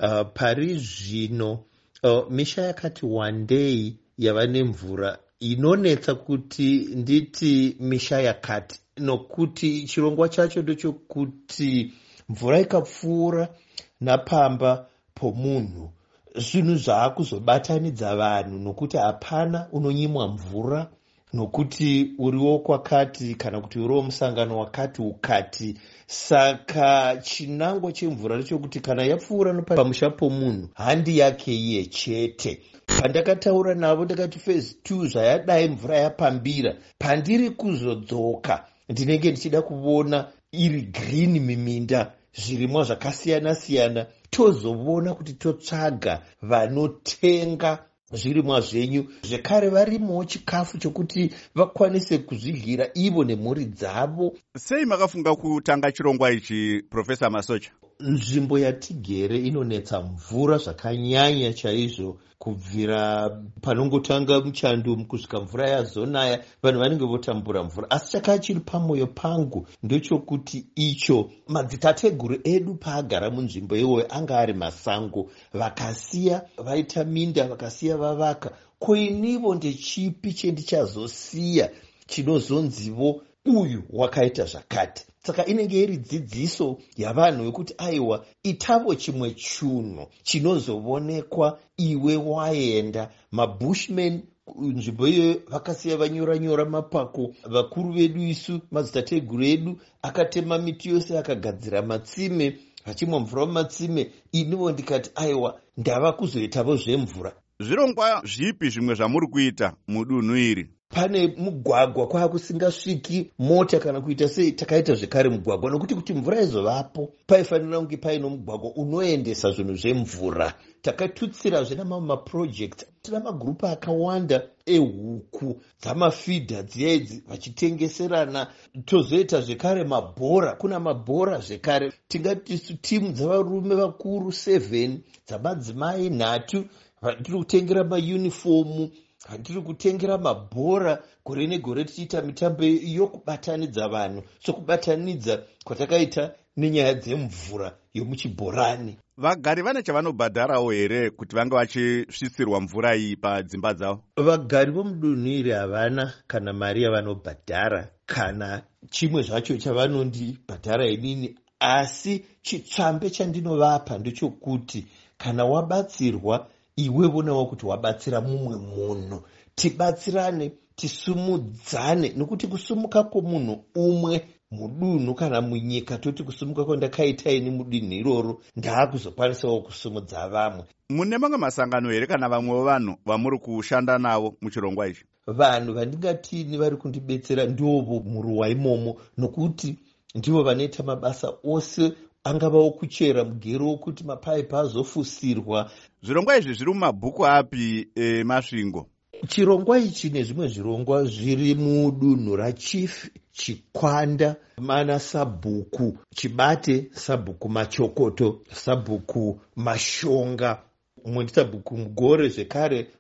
pari zvino misha yakati wandei yava nemvura inonetsa kuti nditi misha yakati, nokuti chirongwa chacho ndechokuti mvura ikapfuura napamba pomunhu zvinhu zvaakuzobatanidza vanhu, nokuti hapana unonyimwa mvura, nokuti uriwo kwakati kana kuti uriwo musangano wakati ukati. Saka chinangwa chemvura ndechokuti kana yapfuura pamusha pomunhu handi yake iye chete. Pandakataura navo ndakati phase 2 zvayadai mvura yapambira, pandiri kuzodzoka ndinenge ndichida kuona iri green miminda, zvirimwa zvakasiyana siyana, tozoona kuti totsvaga vanotenga zvirimwa zvenyu, zvekare varimowo chikafu chokuti vakwanise kuzvidyira ivo nemhuri dzavo. Sei makafunga kutanga chirongwa ichi, Profesa Masocha? Nzvimbo yatigere inonetsa mvura zvakanyanya chaizvo, kubvira panongotanga muchando kusvika mvura yazonaya vanhu vanenge votambura mvura. Asi chakachiri pamwoyo pangu ndechokuti icho madzitateguru edu paagara munzvimbo iyoyo anga ari masango, vakasiya vaita minda, vakasiya vavaka. Koinivo ndechipi chendichazosiya chinozonzivo uyu wakaita zvakati? Saka inenge iri dzidziso yavanhu wekuti aiwa, itavo chimwe chunhu chinozovonekwa iwe waenda. Mabushmen nzvimbo iyoyo vakasiya vanyora nyora mapako, vakuru vedu isu madzitateguru edu akatema miti yose akagadzira matsime, vachimwa mvura mumatsime. Inivo ndikati aiwa, ndava kuzoitavo zvemvura. Zvirongwa zvipi zvimwe zvamuri kuita mudunhu iri? Pane mugwagwa kwakusingasviki mota kana kuita sei, takaita zvekare mugwagwa, nokuti kuti mvura izovapo paifanira kunge paino mugwagwa unoendesa zvinhu zvemvura. Takatutsirazve namamwe maprojects, tina magrupu akawanda ehuku dzamafidha dziedzi vachitengeserana. Tozoita zvekare mabhora, kuna mabhora zvekare, tingati timu dzavarume vakuru 7, dzamadzimai 3, vatiri kutengera maunifomu, hatiri kutengera mabhora. Gore negore tichiita mitambo yokubatanidza vanhu, sokubatanidza kwatakaita nenyaya dzemvura yomuchibhorani. Vagari vane chavanobhadharawo here kuti vange vachisvisirwa mvura iyi padzimba dzavo? Vagari vomudunhu iri havana kana mari yavanobhadhara kana chimwe zvacho chavanondibhadhara inini, asi chitsvambe chandinovapa ndechokuti kana wabatsirwa iwe vonawo kuti wabatsira mumwe munhu. Tibatsirane, tisumudzane, nokuti kusumuka kwomunhu umwe mudunhu kana munyika, toti kusumuka kwandakaita ini mudunhu iroro ndaakuzokwanisawo kusumudza vamwe. Mune mamwe masangano here kana vamwewo vanhu vamuri kushanda navo muchirongwa ichi? Vanhu vandingatini vari kundibetsera ndovo muruwa imomo, nokuti ndivo vanoita mabasa ose, angavawo kuchera mugero wokuti mapaipi azofusirwa. Zvirongwa izvi zviri mumabhuku api emasvingo? Chirongwa ichi nezvimwe zvirongwa zviri mudunhu raChief, Chikwanda, mana sabhuku Chibate, sabhuku Machokoto, sabhuku Mashonga, umwe ndisabhuku Mugore zvekare,